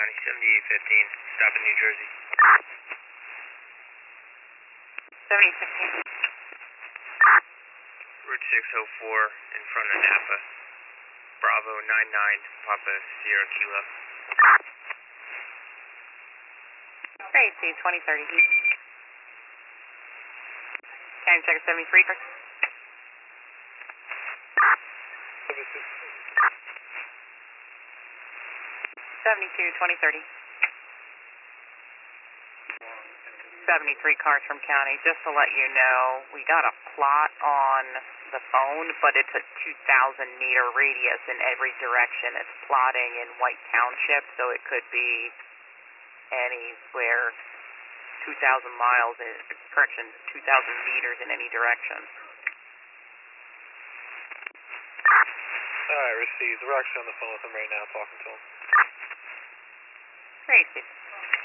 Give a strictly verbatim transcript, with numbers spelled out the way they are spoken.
County, seventy-eight fifteen, stop in New Jersey. seventy-eight fifteen. Route six oh four in front of Napa. Bravo nine nine, Papa Sierra Kilo. Great, see twenty thirty. County check seventy-three. seventy-two, twenty thirty. seventy-three cars from county. Just to let you know, we got a plot on the phone, but it's a two thousand meter radius in every direction. It's plotting in White Township, so it could be anywhere two thousand miles, in, correction, two thousand meters in any direction. Alright, received. We're actually on the phone with him right now, talking to him. Great.